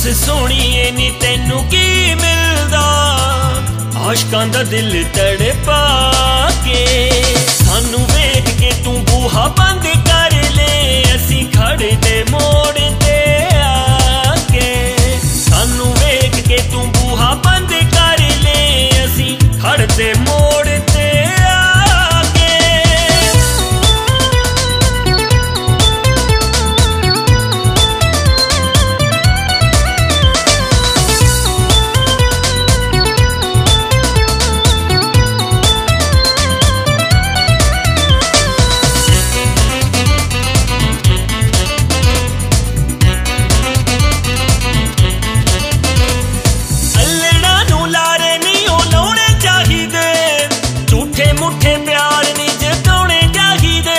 सोहणीए नी तैनू की मिलदा, आशकां दा दिल तड़पा के। सानू वेख के तू बूहा बंद कर ले, असी खड़े दे मोड़ ते आके। सानू वेख के तू बूहा बंद कर ले, असी खड़े दे मोड़ ते आके। मुठे प्यार नी जताने चाहिए,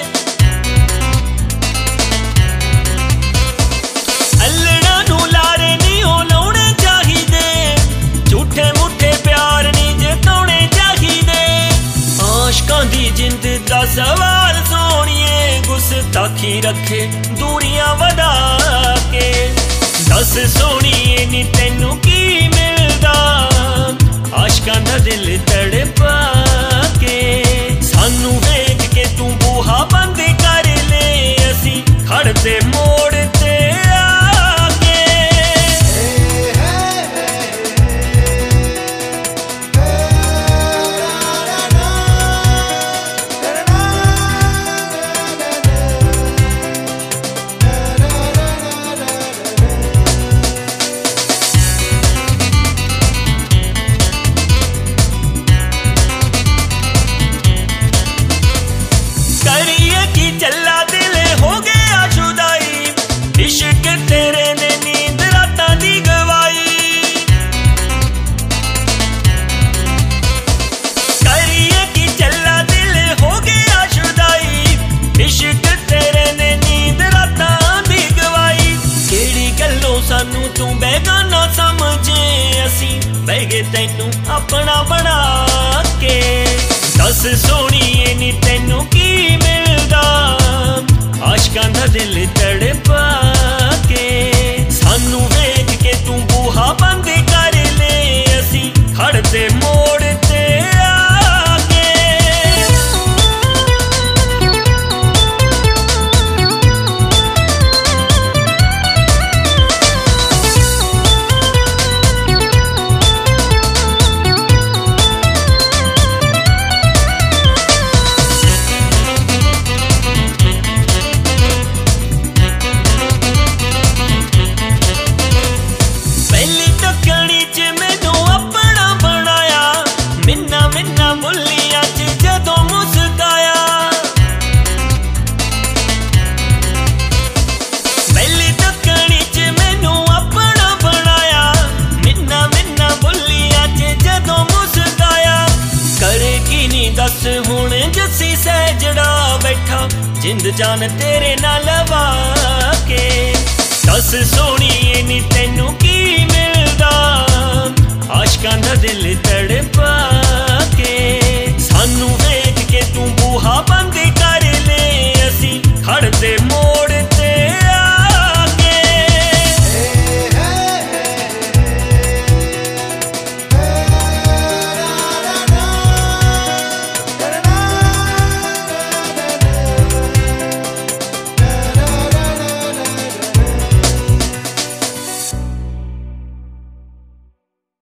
अल्लड़ा नू लारे नी हो लाने चाहिए। झूठे मुठे प्यार नी जताने चाहिए। आशकां दी जिंद दा सवाल सोहणीए, गुस्ताखी रखे दूरियां वधा के। दस सोहणीए नी तैनू की मिलदा, आशकां दा दिल तड़पा के। सानू वेख के तू बूहा बंद कर ले, असी खड़दे मोड़ ते आके। चला दिल हो गया जुदाई, इश्क तेरे ने नींद रातां दी गवाई। करिए कि चला दिल हो गया जुदाई, इश्क तेरे ने नींद रातां दी गवाई। केड़ी गल्लों सानू तू बेगाना समझे, असी बह गए तैनू अपना बना के। दस सोहणीए नी तैनू की मिलदा, आशकां दा दिल तड़पा के। सानू वेख के तू बूहा बंद कर ले, असी खड़दे मोड़ ते आके। दस हुण जसी सैजड़ा बैठा, जिंद जान तेरे नाल लवा के। दस सोहणीए नी तैनू की मिलदा, आशकां दा दिल तड़पा